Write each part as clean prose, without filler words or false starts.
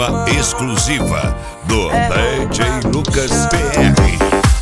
nova exclusiva do DJ Lucas PR.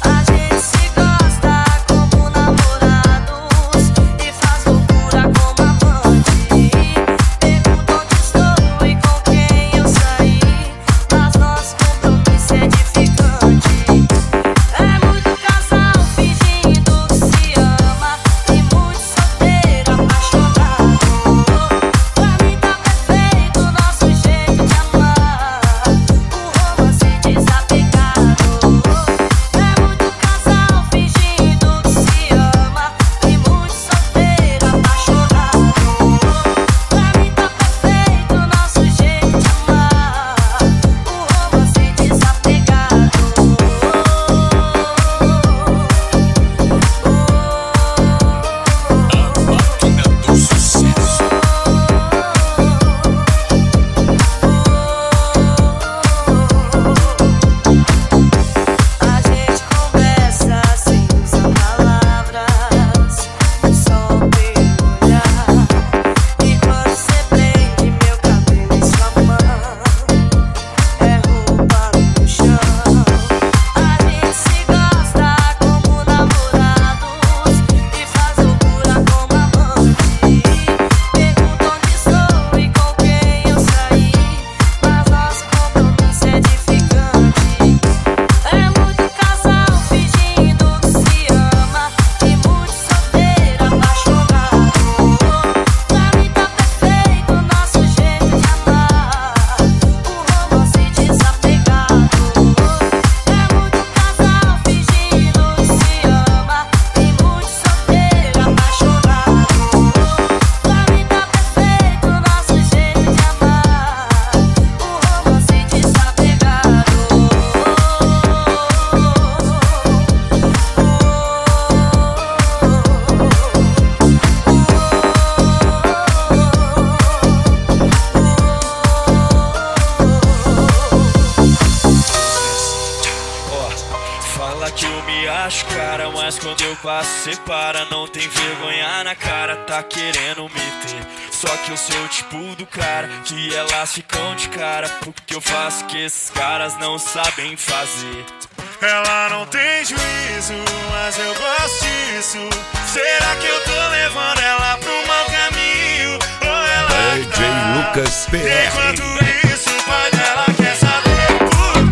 Que eu me acho cara, mas quando eu passo separa. Não tem vergonha na cara, tá querendo me ter. Só que eu sou o tipo do cara que elas ficam de cara, porque eu faço que esses caras não sabem fazer. Ela não tem juízo, mas eu gosto disso. Será que eu tô levando ela pro mau caminho? Ou ela DJ Lucas PR. Enquanto isso, o pai dela quer saber por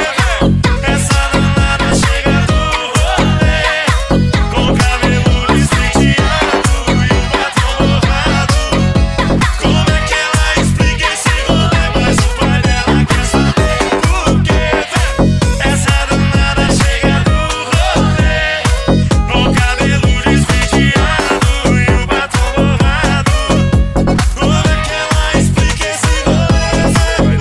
quê. Essa danada chega do rolê, com o cabelo despenteado e o batom borrado. Como é que ela explica esse rolê? Mas o pai dela quer saber por quê. Essa danada chega do rolê, com o cabelo despenteado e o batom borrado. Como é que ela explica esse rolê?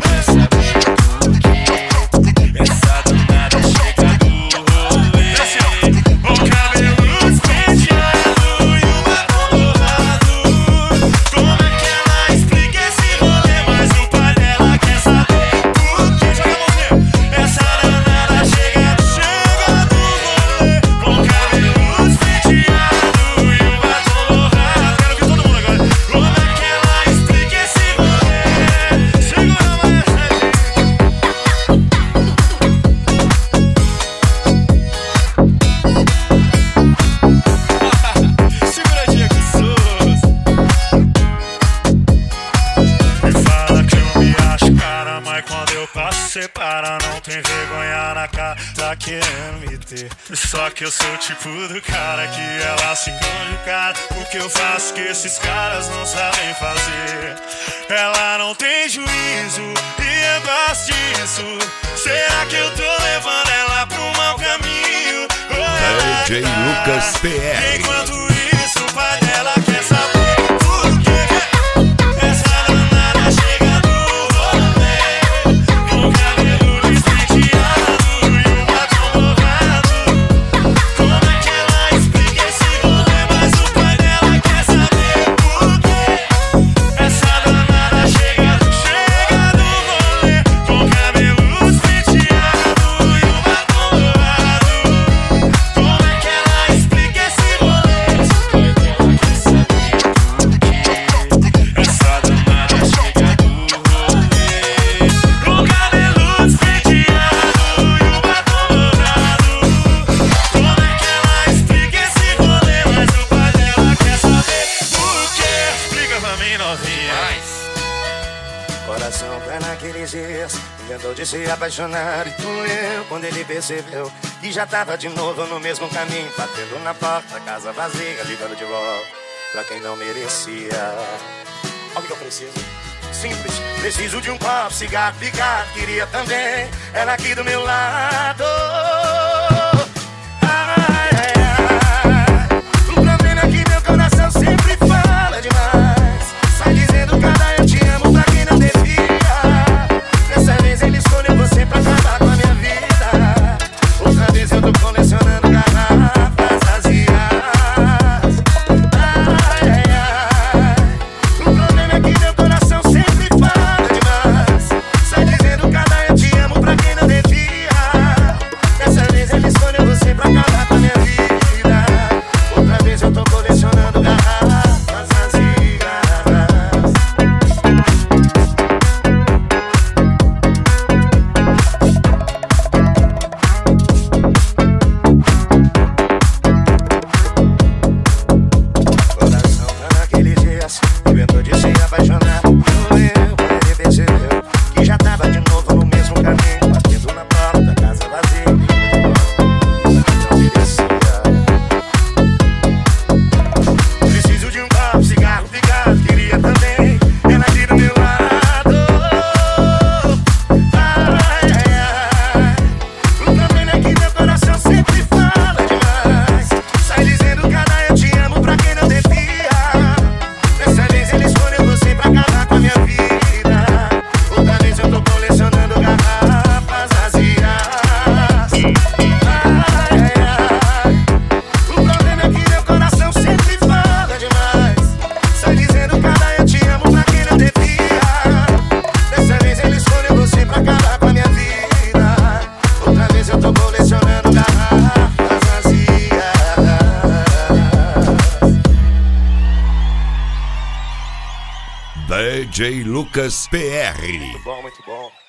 Separa, não tem vergonha na cara, tá querendo me ter. Só que eu sou o tipo do cara que ela se esconde o cara, porque eu faço que esses caras não sabem fazer. Ela não tem juízo e eu gosto disso. Será que eu tô levando ela pro mau caminho? DJ Lucas PR. Enquanto isso, o pai dela quer saber por quê. Essa danada chega do rolê, com o cabelo despenteado e o batom borrado. Como é que ela explica esse rolê? Mas o pai dela quer saber por quê. Essa danada chega do rolê, com o cabelo despenteado e o batom borrado. Como é que ela explica esse rolê? se apaixonar e doeu quando ele percebeu que já tava de novo no mesmo caminho, batendo na porta, casa vazia, ligando de volta pra quem não merecia. Olha o que eu preciso. Simples, preciso de um copo, cigarro, picado. Queria também ela aqui do meu lado. Ai, ai, ai. O problema é que meu coração sempre fala demais. Sai dizendo cada eu te amo pra quem não devia. Dessa vez ele escolheu você pra acabar com a minha vida. Outra vez eu tô colecionando garrafas vazias. Ai, ai, ai. O problema é que meu coração sempre fala demais. Sai dizendo cada eu te amo pra quem não devia. Dessa vez ele escolheu você pra acabar com a minha vida. Outra vez eu tô colecionando garrafas vazias. Coração tá naqueles dias, inventou de se apaixonar. Doeu quando ele percebeu que já tava de novo no mesmo caminho, batendo na porta, casa vazia, não merecia. Preciso de um copo, cigarro, picado. Queria também ela aqui do meu lado. Ai, ai, ai. O problema é que meu coração sempre fala demais. Sai dizendo cada eu te amo pra quem não devia. Dessa vez ele escolheu você pra acabar com a minha vida. Outra vez eu tô colecionando garrafas vazias. Ai, ai, ai. O problema é que meu coração sempre fala demais. Sai dizendo cada eu te amo pra quem não devia. Dessa vez ele escolheu você pra acabar com a minha vida. Outra vez eu tô colecionando garrafas vazias. DJ Lucas PR. Muito bom, muito bom.